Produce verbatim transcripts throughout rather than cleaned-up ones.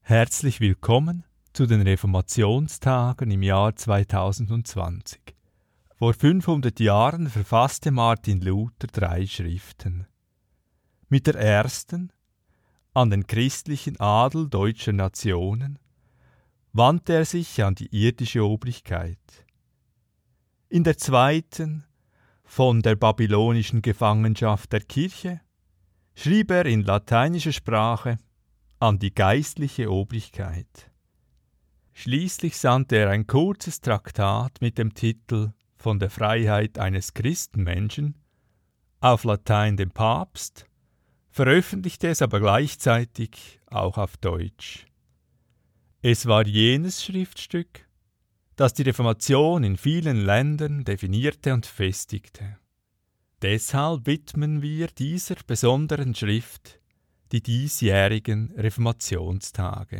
Herzlich willkommen zu den Reformationstagen im Jahr zweitausendzwanzig. Vor fünfhundert Jahren verfasste Martin Luther drei Schriften. Mit der ersten, an den christlichen Adel deutscher Nationen, wandte er sich an die irdische Obrigkeit. In der zweiten, von der babylonischen Gefangenschaft der Kirche, schrieb er in lateinischer Sprache an die geistliche Obrigkeit. Schließlich sandte er ein kurzes Traktat mit dem Titel Von der Freiheit eines Christenmenschen auf Latein dem Papst, veröffentlichte es aber gleichzeitig auch auf Deutsch. Es war jenes Schriftstück, das die Reformation in vielen Ländern definierte und festigte. Deshalb widmen wir dieser besonderen Schrift die diesjährigen Reformationstage.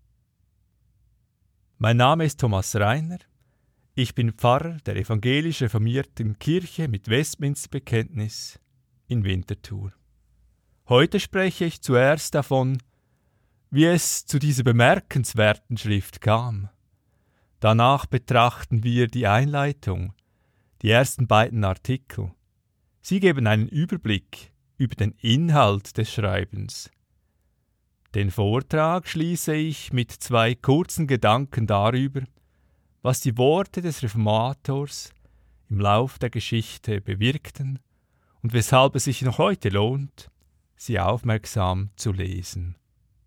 Mein Name ist Thomas Reiner, ich bin Pfarrer der evangelisch reformierten Kirche mit Westminsterbekenntnis in Winterthur. Heute spreche ich zuerst davon, wie es zu dieser bemerkenswerten Schrift kam. Danach betrachten wir die Einleitung, die ersten beiden Artikel. Sie geben einen Überblick über den Inhalt des Schreibens. Den Vortrag schließe ich mit zwei kurzen Gedanken darüber, was die Worte des Reformators im Lauf der Geschichte bewirkten und weshalb es sich noch heute lohnt, sie aufmerksam zu lesen.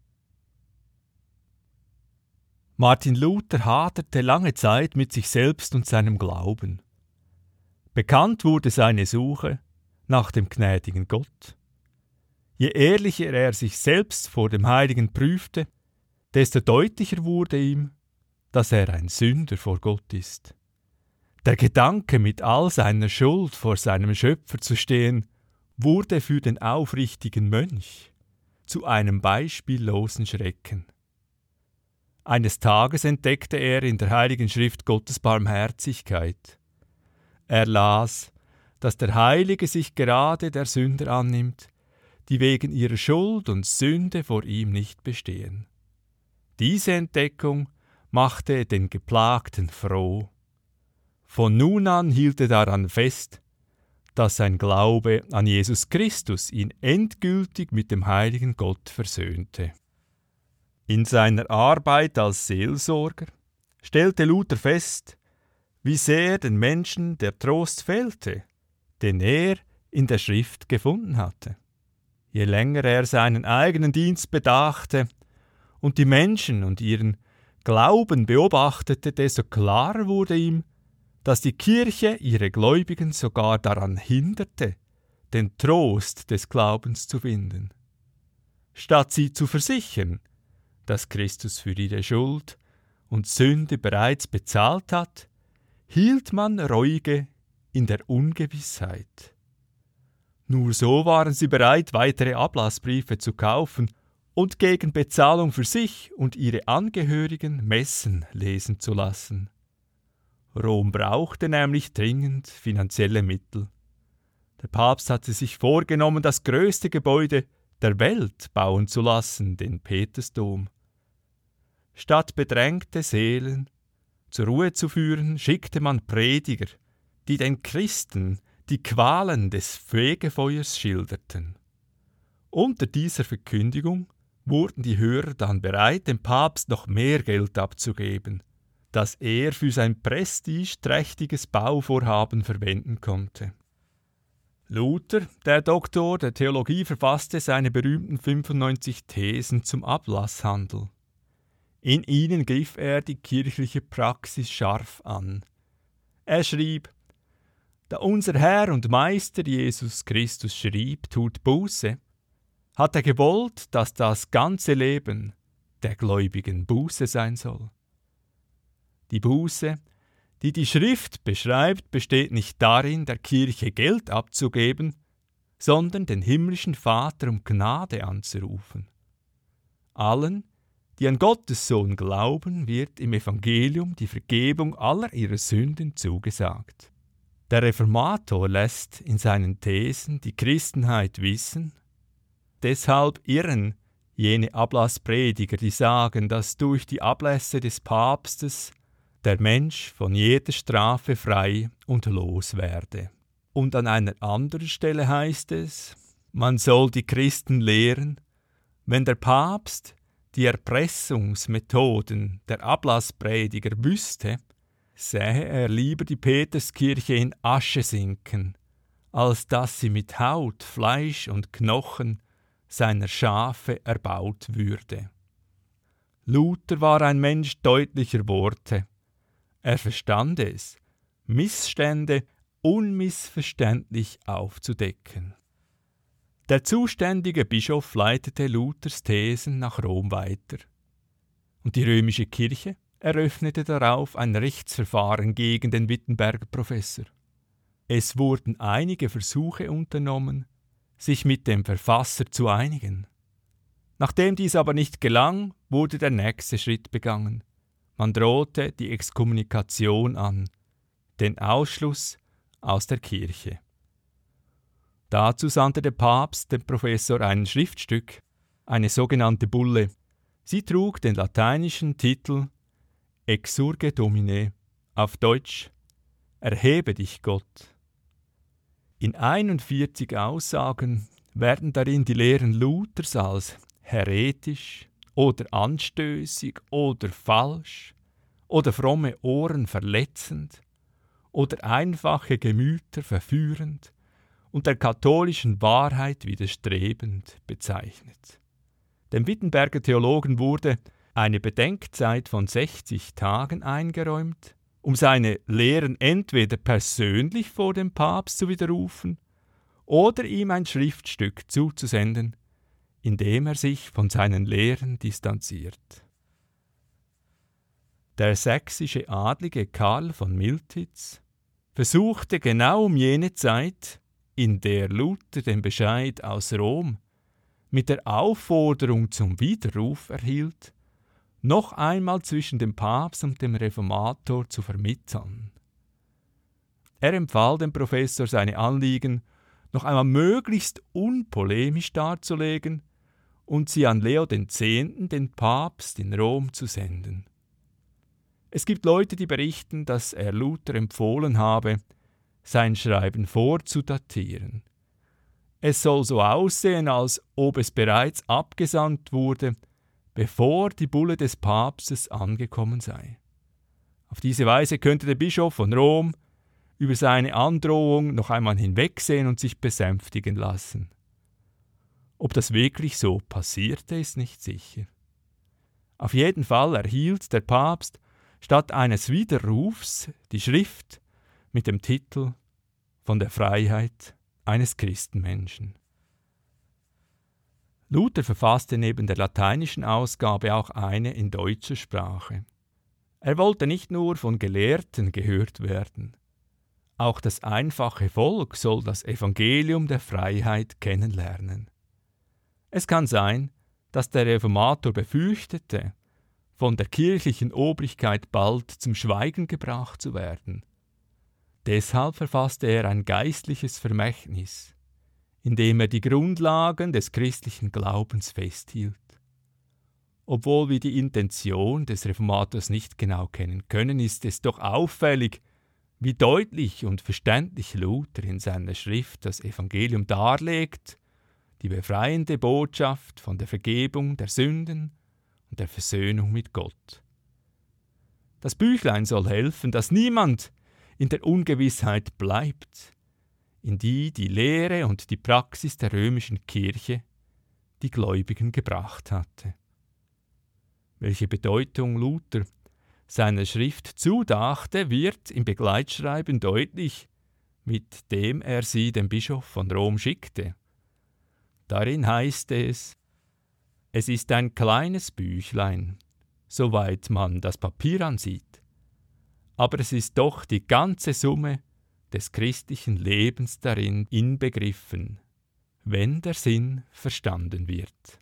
Martin Luther haderte lange Zeit mit sich selbst und seinem Glauben. Bekannt wurde seine Suche nach dem gnädigen Gott. Je ehrlicher er sich selbst vor dem Heiligen prüfte, desto deutlicher wurde ihm, dass er ein Sünder vor Gott ist. Der Gedanke, mit all seiner Schuld vor seinem Schöpfer zu stehen, wurde für den aufrichtigen Mönch zu einem beispiellosen Schrecken. Eines Tages entdeckte er in der Heiligen Schrift Gottes Barmherzigkeit. Er las, dass der Heilige sich gerade der Sünder annimmt, die wegen ihrer Schuld und Sünde vor ihm nicht bestehen. Diese Entdeckung machte den Geplagten froh. Von nun an hielt er daran fest, dass sein Glaube an Jesus Christus ihn endgültig mit dem heiligen Gott versöhnte. In seiner Arbeit als Seelsorger stellte Luther fest, wie sehr den Menschen der Trost fehlte, den er in der Schrift gefunden hatte. Je länger er seinen eigenen Dienst bedachte und die Menschen und ihren Glauben beobachtete, desto klarer wurde ihm, dass die Kirche ihre Gläubigen sogar daran hinderte, den Trost des Glaubens zu finden. Statt sie zu versichern, dass Christus für ihre Schuld und Sünde bereits bezahlt hat, hielt man Reuige in der Ungewissheit. Nur so waren sie bereit, weitere Ablassbriefe zu kaufen und gegen Bezahlung für sich und ihre Angehörigen Messen lesen zu lassen. Rom brauchte nämlich dringend finanzielle Mittel. Der Papst hatte sich vorgenommen, das größte Gebäude der Welt bauen zu lassen, den Petersdom. Statt bedrängte Seelen zur Ruhe zu führen, schickte man Prediger, die den Christen die Qualen des Fegefeuers schilderten. Unter dieser Verkündigung wurden die Hörer dann bereit, dem Papst noch mehr Geld abzugeben, das er für sein prestigeträchtiges Bauvorhaben verwenden konnte. Luther, der Doktor der Theologie, verfasste seine berühmten fünfundneunzig Thesen zum Ablasshandel. In ihnen griff er die kirchliche Praxis scharf an. Er schrieb: Da unser Herr und Meister Jesus Christus schrieb, tut Buße, hat er gewollt, dass das ganze Leben der Gläubigen Buße sein soll. Die Buße, die die Schrift beschreibt, besteht nicht darin, der Kirche Geld abzugeben, sondern den himmlischen Vater um Gnade anzurufen. Allen, die an Gottes Sohn glauben, wird im Evangelium die Vergebung aller ihrer Sünden zugesagt. Der Reformator lässt in seinen Thesen die Christenheit wissen, deshalb irren Jene Ablassprediger, die sagen, dass durch die Ablässe des Papstes der Mensch von jeder Strafe frei und los werde. Und an einer anderen Stelle heißt es, man soll die Christen lehren, wenn der Papst die Erpressungsmethoden der Ablassprediger wüsste, sähe er lieber die Peterskirche in Asche sinken, als dass sie mit Haut, Fleisch und Knochen seiner Schafe erbaut würde. Luther war ein Mensch deutlicher Worte. Er verstand es, Missstände unmissverständlich aufzudecken. Der zuständige Bischof leitete Luthers Thesen nach Rom weiter. Und die römische Kirche eröffnete darauf ein Rechtsverfahren gegen den Wittenberger Professor. Es wurden einige Versuche unternommen, sich mit dem Verfasser zu einigen. Nachdem dies aber nicht gelang, wurde der nächste Schritt begangen. Man drohte die Exkommunikation an, den Ausschluss aus der Kirche. Dazu sandte der Papst dem Professor ein Schriftstück, eine sogenannte Bulle. Sie trug den lateinischen Titel Exsurge Domine, auf Deutsch Erhebe dich Gott. In einundvierzig Aussagen werden darin die Lehren Luthers als häretisch oder anstößig oder falsch oder fromme Ohren verletzend oder einfache Gemüter verführend und der katholischen Wahrheit widerstrebend bezeichnet. Dem Wittenberger Theologen wurde eine Bedenkzeit von sechzig Tagen eingeräumt, um seine Lehren entweder persönlich vor dem Papst zu widerrufen oder ihm ein Schriftstück zuzusenden, in dem er sich von seinen Lehren distanziert. Der sächsische Adlige Karl von Miltitz versuchte genau um jene Zeit, in der Luther den Bescheid aus Rom mit der Aufforderung zum Widerruf erhielt, noch einmal zwischen dem Papst und dem Reformator zu vermitteln. Er empfahl dem Professor, seine Anliegen noch einmal möglichst unpolemisch darzulegen und sie an Leo den Zehnten, den Papst in Rom, zu senden. Es gibt Leute, die berichten, dass er Luther empfohlen habe, sein Schreiben vorzudatieren. Es soll so aussehen, als ob es bereits abgesandt wurde, bevor die Bulle des Papstes angekommen sei. Auf diese Weise könnte der Bischof von Rom über seine Androhung noch einmal hinwegsehen und sich besänftigen lassen. Ob das wirklich so passierte, ist nicht sicher. Auf jeden Fall erhielt der Papst statt eines Widerrufs die Schrift mit dem Titel Von der Freiheit eines Christenmenschen. Luther verfasste neben der lateinischen Ausgabe auch eine in deutscher Sprache. Er wollte nicht nur von Gelehrten gehört werden. Auch das einfache Volk soll das Evangelium der Freiheit kennenlernen. Es kann sein, dass der Reformator befürchtete, von der kirchlichen Obrigkeit bald zum Schweigen gebracht zu werden. Deshalb verfasste er ein geistliches Vermächtnis, in dem er die Grundlagen des christlichen Glaubens festhielt. Obwohl wir die Intention des Reformators nicht genau kennen können, ist es doch auffällig, wie deutlich und verständlich Luther in seiner Schrift das Evangelium darlegt, die befreiende Botschaft von der Vergebung der Sünden und der Versöhnung mit Gott. Das Büchlein soll helfen, dass niemand in der Ungewissheit bleibt, in die die Lehre und die Praxis der römischen Kirche die Gläubigen gebracht hatte. Welche Bedeutung Luther seiner Schrift zudachte, wird im Begleitschreiben deutlich, mit dem er sie dem Bischof von Rom schickte. Darin heißt es: Es ist ein kleines Büchlein, soweit man das Papier ansieht, aber es ist doch die ganze Summe des christlichen Lebens darin inbegriffen, wenn der Sinn verstanden wird.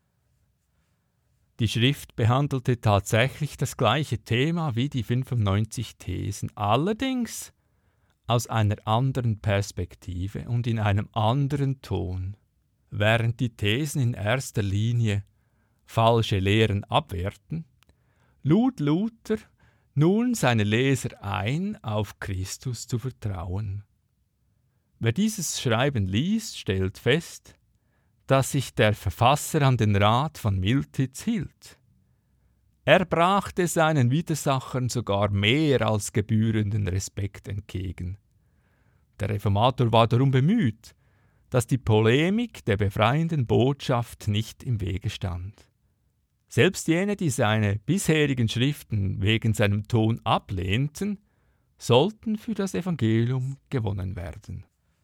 Die Schrift behandelte tatsächlich das gleiche Thema wie die fünfundneunzig Thesen, allerdings aus einer anderen Perspektive und in einem anderen Ton. Während die Thesen in erster Linie falsche Lehren abwehrten, lud Luther nun seine Leser ein, auf Christus zu vertrauen. Wer dieses Schreiben liest, stellt fest, dass sich der Verfasser an den Rat von Miltitz hielt. Er brachte seinen Widersachern sogar mehr als gebührenden Respekt entgegen. Der Reformator war darum bemüht, dass die Polemik der befreienden Botschaft nicht im Wege stand. Selbst jene, die seine bisherigen Schriften wegen seinem Ton ablehnten, sollten für das Evangelium gewonnen werden.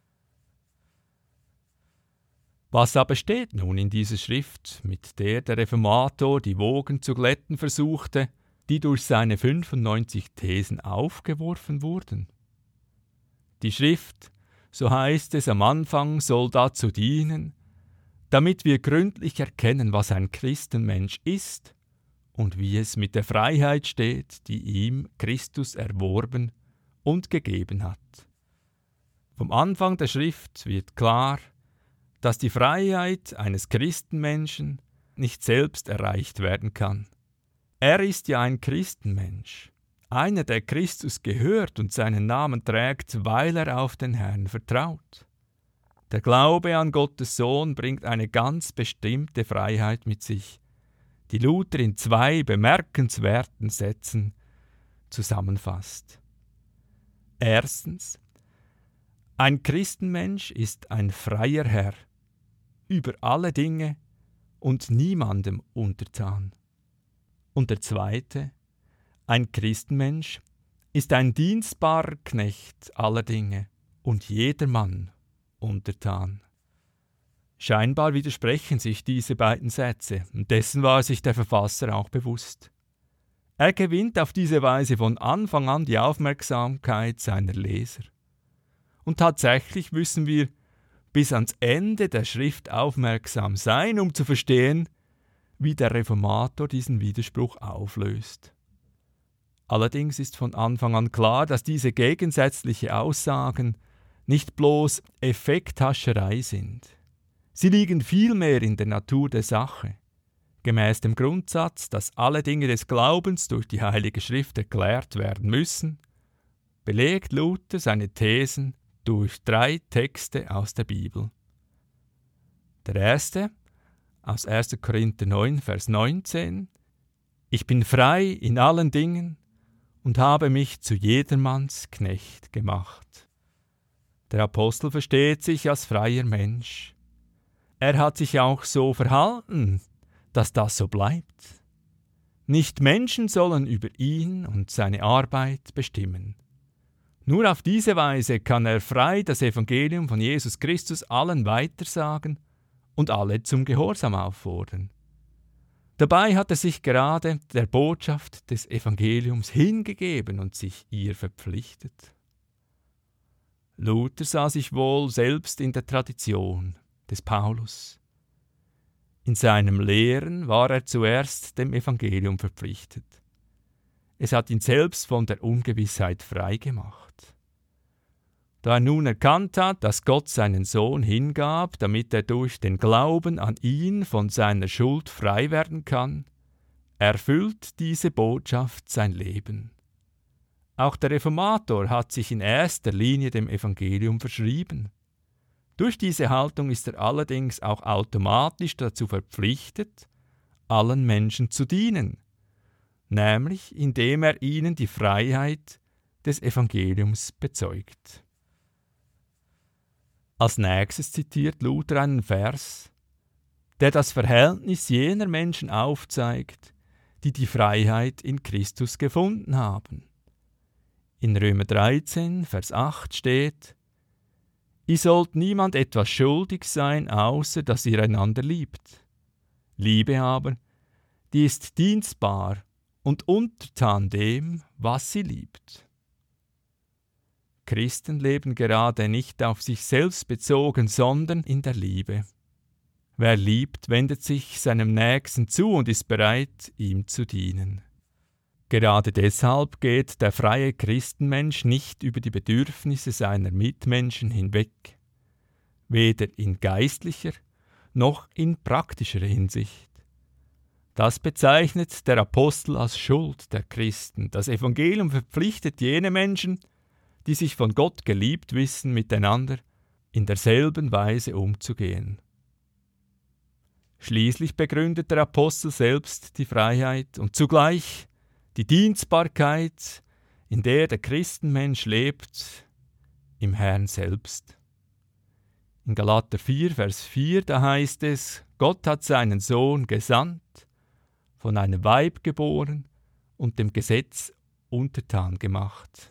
Was aber steht nun in dieser Schrift, mit der der Reformator die Wogen zu glätten versuchte, die durch seine fünfundneunzig Thesen aufgeworfen wurden? Die Schrift, so heißt es am Anfang, soll dazu dienen, damit wir gründlich erkennen, was ein Christenmensch ist und wie es mit der Freiheit steht, die ihm Christus erworben und gegeben hat. Vom Anfang der Schrift wird klar, dass die Freiheit eines Christenmenschen nicht selbst erreicht werden kann. Er ist ja ein Christenmensch, einer, der Christus gehört und seinen Namen trägt, weil er auf den Herrn vertraut. Der Glaube an Gottes Sohn bringt eine ganz bestimmte Freiheit mit sich, die Luther in zwei bemerkenswerten Sätzen zusammenfasst. Erstens: Ein Christenmensch ist ein freier Herr, über alle Dinge und niemandem untertan. Und der zweite: Ein Christenmensch ist ein dienstbarer Knecht aller Dinge und jedermann untertan. Scheinbar widersprechen sich diese beiden Sätze, und dessen war sich der Verfasser auch bewusst. Er gewinnt auf diese Weise von Anfang an die Aufmerksamkeit seiner Leser. Und tatsächlich müssen wir bis ans Ende der Schrift aufmerksam sein, um zu verstehen, wie der Reformator diesen Widerspruch auflöst. Allerdings ist von Anfang an klar, dass diese gegensätzlichen Aussagen nicht bloß Effekthascherei sind. Sie liegen vielmehr in der Natur der Sache. Gemäß dem Grundsatz, dass alle Dinge des Glaubens durch die Heilige Schrift erklärt werden müssen, belegt Luther seine Thesen durch drei Texte aus der Bibel. Der erste, aus erster Korinther neun, Vers neunzehn: Ich bin frei in allen Dingen und habe mich zu jedermanns Knecht gemacht. Der Apostel versteht sich als freier Mensch. Er hat sich auch so verhalten, dass das so bleibt. Nicht Menschen sollen über ihn und seine Arbeit bestimmen. Nur auf diese Weise kann er frei das Evangelium von Jesus Christus allen weitersagen und alle zum Gehorsam auffordern. Dabei hat er sich gerade der Botschaft des Evangeliums hingegeben und sich ihr verpflichtet. Luther sah sich wohl selbst in der Tradition des Paulus. In seinem Lehren war er zuerst dem Evangelium verpflichtet. Es hat ihn selbst von der Ungewissheit frei gemacht. Da er nun erkannt hat, dass Gott seinen Sohn hingab, damit er durch den Glauben an ihn von seiner Schuld frei werden kann, erfüllt diese Botschaft sein Leben. Auch der Reformator hat sich in erster Linie dem Evangelium verschrieben. Durch diese Haltung ist er allerdings auch automatisch dazu verpflichtet, allen Menschen zu dienen, nämlich indem er ihnen die Freiheit des Evangeliums bezeugt. Als nächstes zitiert Luther einen Vers, der das Verhältnis jener Menschen aufzeigt, die die Freiheit in Christus gefunden haben. In Römer dreizehn, Vers acht steht: Ihr sollt niemand etwas schuldig sein, außer dass ihr einander liebt. Liebe aber, die ist dienstbar und untertan dem, was sie liebt. Christen leben gerade nicht auf sich selbst bezogen, sondern in der Liebe. Wer liebt, wendet sich seinem Nächsten zu und ist bereit, ihm zu dienen. Gerade deshalb geht der freie Christenmensch nicht über die Bedürfnisse seiner Mitmenschen hinweg, weder in geistlicher noch in praktischer Hinsicht. Das bezeichnet der Apostel als Schuld der Christen. Das Evangelium verpflichtet jene Menschen, die sich von Gott geliebt wissen, miteinander in derselben Weise umzugehen. Schließlich begründet der Apostel selbst die Freiheit und zugleich die Dienstbarkeit, in der der Christenmensch lebt, im Herrn selbst. In Galater vier, Vers vier, da heißt es, Gott hat seinen Sohn gesandt, von einem Weib geboren und dem Gesetz untertan gemacht.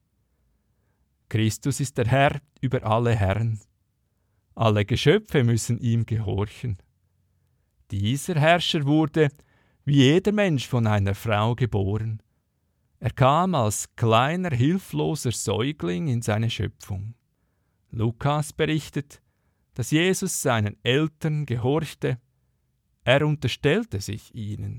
Christus ist der Herr über alle Herren. Alle Geschöpfe müssen ihm gehorchen. Dieser Herrscher wurde, wie jeder Mensch, von einer Frau geboren. Er kam als kleiner, hilfloser Säugling in seine Schöpfung. Lukas berichtet, dass Jesus seinen Eltern gehorchte. Er unterstellte sich ihnen.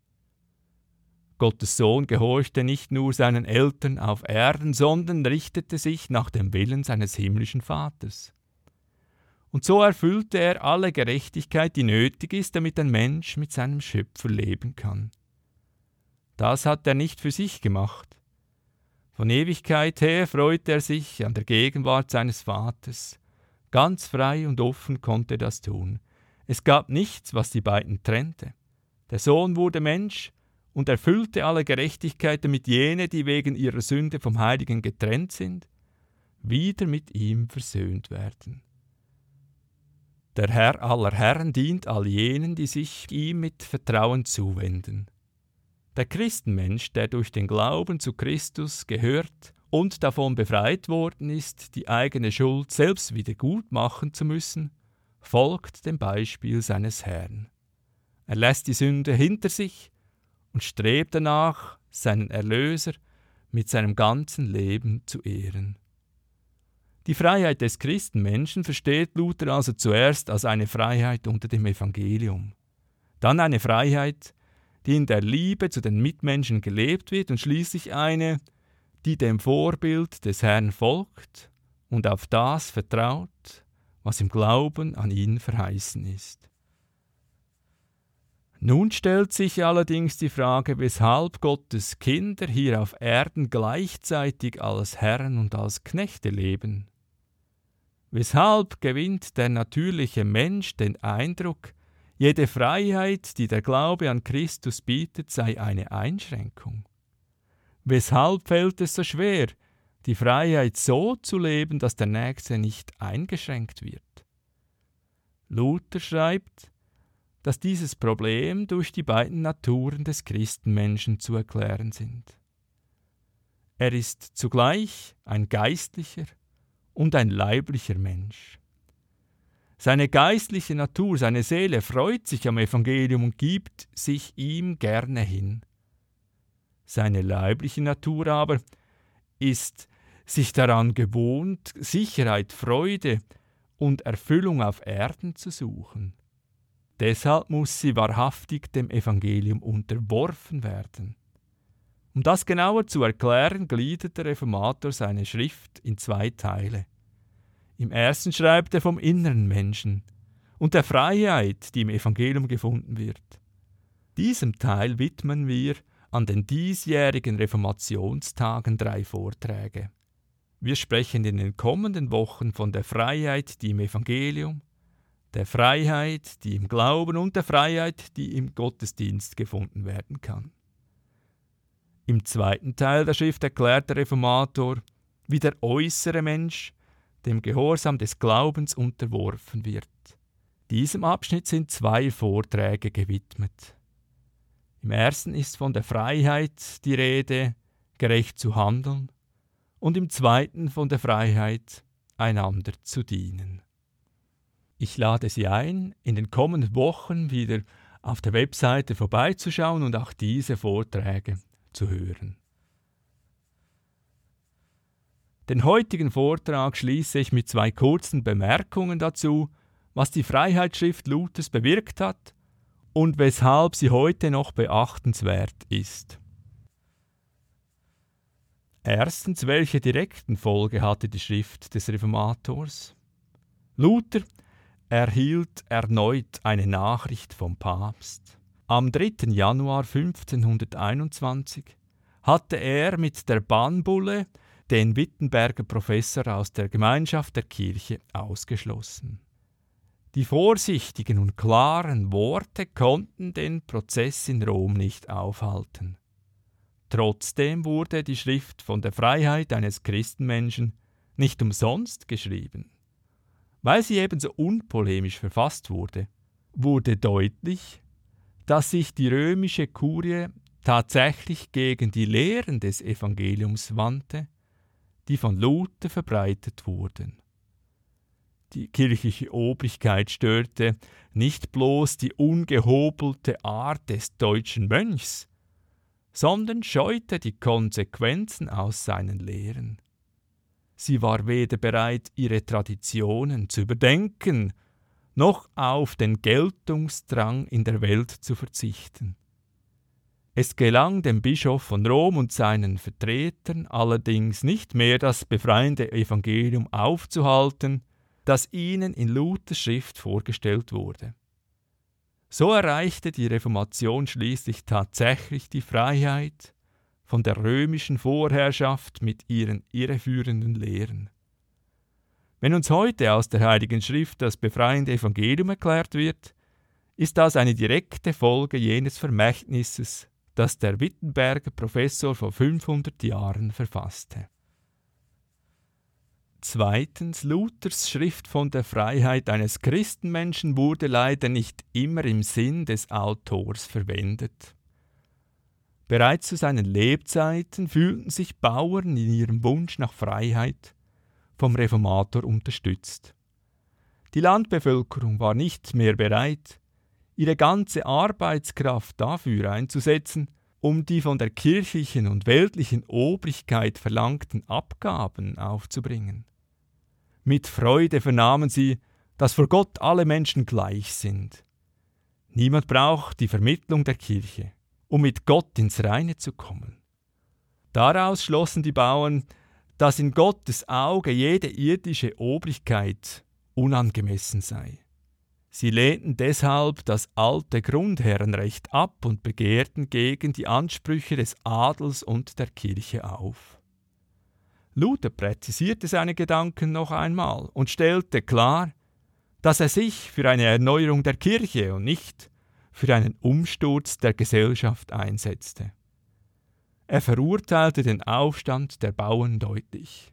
Gottes Sohn gehorchte nicht nur seinen Eltern auf Erden, sondern richtete sich nach dem Willen seines himmlischen Vaters. Und so erfüllte er alle Gerechtigkeit, die nötig ist, damit ein Mensch mit seinem Schöpfer leben kann. Das hat er nicht für sich gemacht. Von Ewigkeit her freute er sich an der Gegenwart seines Vaters. Ganz frei und offen konnte er das tun. Es gab nichts, was die beiden trennte. Der Sohn wurde Mensch und erfüllte alle Gerechtigkeit, damit jene, die wegen ihrer Sünde vom Heiligen getrennt sind, wieder mit ihm versöhnt werden. Der Herr aller Herren dient all jenen, die sich ihm mit Vertrauen zuwenden. Der Christenmensch, der durch den Glauben zu Christus gehört und davon befreit worden ist, die eigene Schuld selbst wieder gut machen zu müssen, folgt dem Beispiel seines Herrn. Er lässt die Sünde hinter sich und strebt danach, seinen Erlöser mit seinem ganzen Leben zu ehren. Die Freiheit des Christenmenschen versteht Luther also zuerst als eine Freiheit unter dem Evangelium, dann eine Freiheit, die in der Liebe zu den Mitmenschen gelebt wird und schließlich eine, die dem Vorbild des Herrn folgt und auf das vertraut, was im Glauben an ihn verheißen ist. Nun stellt sich allerdings die Frage, weshalb Gottes Kinder hier auf Erden gleichzeitig als Herren und als Knechte leben. Weshalb gewinnt der natürliche Mensch den Eindruck, jede Freiheit, die der Glaube an Christus bietet, sei eine Einschränkung? Weshalb fällt es so schwer, die Freiheit so zu leben, dass der Nächste nicht eingeschränkt wird? Luther schreibt, dass dieses Problem durch die beiden Naturen des Christenmenschen zu erklären sind. Er ist zugleich ein geistlicher und ein leiblicher Mensch. Seine geistliche Natur, seine Seele freut sich am Evangelium und gibt sich ihm gerne hin. Seine leibliche Natur aber ist sich daran gewohnt, Sicherheit, Freude und Erfüllung auf Erden zu suchen. Deshalb muss sie wahrhaftig dem Evangelium unterworfen werden. Um das genauer zu erklären, gliedert der Reformator seine Schrift in zwei Teile. Im ersten schreibt er vom inneren Menschen und der Freiheit, die im Evangelium gefunden wird. Diesem Teil widmen wir an den diesjährigen Reformationstagen drei Vorträge. Wir sprechen in den kommenden Wochen von der Freiheit, die im Evangelium, der Freiheit, die im Glauben und der Freiheit, die im Gottesdienst gefunden werden kann. Im zweiten Teil der Schrift erklärt der Reformator, wie der äußere Mensch dem Gehorsam des Glaubens unterworfen wird. Diesem Abschnitt sind zwei Vorträge gewidmet. Im ersten ist von der Freiheit die Rede, gerecht zu handeln, und im zweiten von der Freiheit, einander zu dienen. Ich lade Sie ein, in den kommenden Wochen wieder auf der Webseite vorbeizuschauen und auch diese Vorträge zu hören. Den heutigen Vortrag schließe ich mit zwei kurzen Bemerkungen dazu, was die Freiheitsschrift Luthers bewirkt hat und weshalb sie heute noch beachtenswert ist. Erstens, welche direkten Folge hatte die Schrift des Reformators? Luther erhielt erneut eine Nachricht vom Papst. Am dritten Januar fünfzehnhunderteinundzwanzig hatte er mit der Bannbulle den Wittenberger Professor aus der Gemeinschaft der Kirche ausgeschlossen. Die vorsichtigen und klaren Worte konnten den Prozess in Rom nicht aufhalten. Trotzdem wurde die Schrift von der Freiheit eines Christenmenschen nicht umsonst geschrieben. Weil sie ebenso unpolemisch verfasst wurde, wurde deutlich, dass sich die römische Kurie tatsächlich gegen die Lehren des Evangeliums wandte, die von Luther verbreitet wurden. Die kirchliche Obrigkeit störte nicht bloß die ungehobelte Art des deutschen Mönchs, sondern scheute die Konsequenzen aus seinen Lehren. Sie war weder bereit, ihre Traditionen zu überdenken, noch auf den Geltungsdrang in der Welt zu verzichten. Es gelang dem Bischof von Rom und seinen Vertretern allerdings nicht mehr, das befreiende Evangelium aufzuhalten, das ihnen in Luthers Schrift vorgestellt wurde. So erreichte die Reformation schließlich tatsächlich die Freiheit von der römischen Vorherrschaft mit ihren irreführenden Lehren. Wenn uns heute aus der Heiligen Schrift das befreiende Evangelium erklärt wird, ist das eine direkte Folge jenes Vermächtnisses, das der Wittenberger Professor vor fünfhundert Jahren verfasste. Zweitens, Luthers Schrift von der Freiheit eines Christenmenschen wurde leider nicht immer im Sinn des Autors verwendet. Bereits zu seinen Lebzeiten fühlten sich Bauern in ihrem Wunsch nach Freiheit vom Reformator unterstützt. Die Landbevölkerung war nicht mehr bereit, ihre ganze Arbeitskraft dafür einzusetzen, um die von der kirchlichen und weltlichen Obrigkeit verlangten Abgaben aufzubringen. Mit Freude vernahmen sie, dass vor Gott alle Menschen gleich sind. Niemand braucht die Vermittlung der Kirche, um mit Gott ins Reine zu kommen. Daraus schlossen die Bauern, dass in Gottes Auge jede irdische Obrigkeit unangemessen sei. Sie lehnten deshalb das alte Grundherrenrecht ab und begehrten gegen die Ansprüche des Adels und der Kirche auf. Luther präzisierte seine Gedanken noch einmal und stellte klar, dass er sich für eine Erneuerung der Kirche und nicht für einen Umsturz der Gesellschaft einsetzte. Er verurteilte den Aufstand der Bauern deutlich.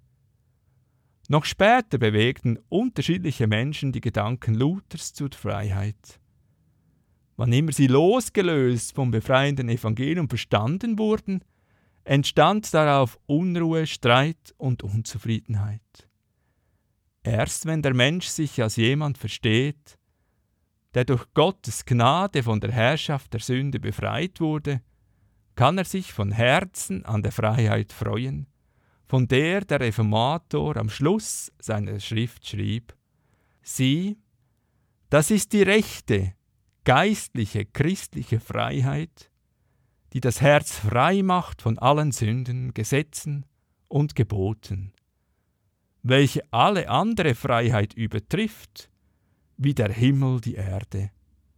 Noch später bewegten unterschiedliche Menschen die Gedanken Luthers zur Freiheit. Wann immer sie losgelöst vom befreienden Evangelium verstanden wurden, entstand darauf Unruhe, Streit und Unzufriedenheit. Erst wenn der Mensch sich als jemand versteht, der durch Gottes Gnade von der Herrschaft der Sünde befreit wurde, kann er sich von Herzen an der Freiheit freuen, von der der Reformator am Schluss seiner Schrift schrieb: Sieh, das ist die rechte, geistliche, christliche Freiheit, die das Herz frei macht von allen Sünden, Gesetzen und Geboten, welche alle andere Freiheit übertrifft, wie der Himmel die Erde.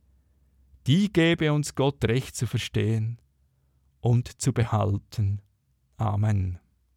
Die gebe uns Gott recht zu verstehen und zu behalten. Amen.